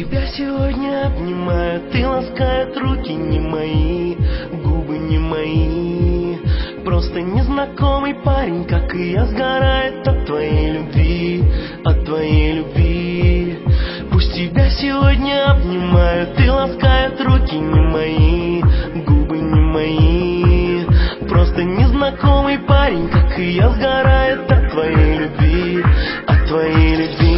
тебя сегодня обнимаю, ты ласкает руки не мои, губы не мои. Просто незнакомый парень, как и я, сгорает от твоей любви, от твоей любви. Пусть тебя сегодня обнимаю, ты ласкает руки не мои, губы не мои. Просто незнакомый парень, как и я, сгорает от твоей любви, от твоей любви.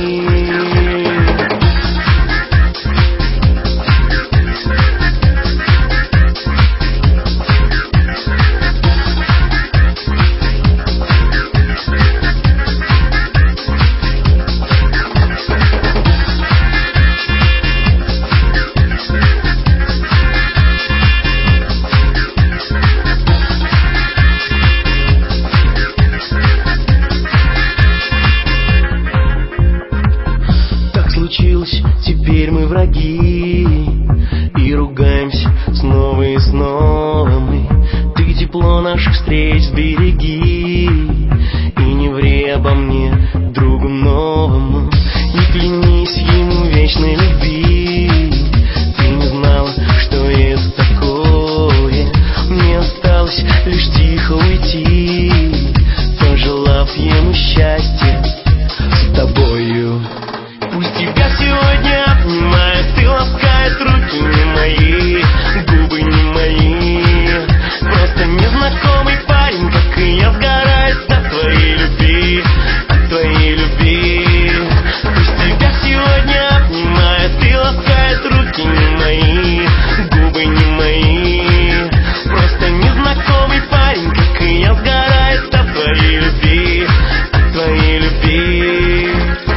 Теперь мы враги и ругаемся снова и снова мы. Ты тепло наших встреч сбереги и не ври обо мне другу новому. Не клянись ему вечной любви, ты не знала, что это такое. Мне осталось лишь тихо уйти, пожелав ему счастья с тобою. Пусть тебя сегодня обнимает, ты ласкает руки не мои, губы не мои. Просто незнакомый парень, как и я, сгорает от твоей любви, от твоей любви. Пусть тебя сегодня обнимает, ты ласкает руки не мои, губы не мои. Просто незнакомый парень, как и я, сгорает от твоей любви, от твоей любви.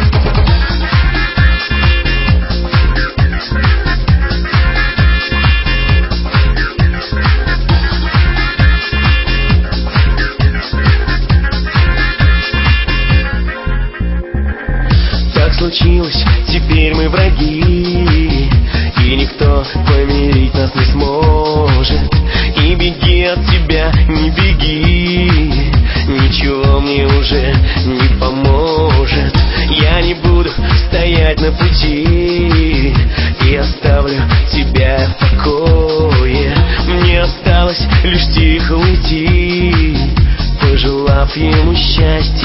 Случилось, теперь мы враги, и никто помирить нас не сможет. И беги от тебя, не беги, ничего мне уже не поможет. Я не буду стоять на пути и оставлю тебя в покое. Мне осталось лишь тихо уйти, пожелав ему счастья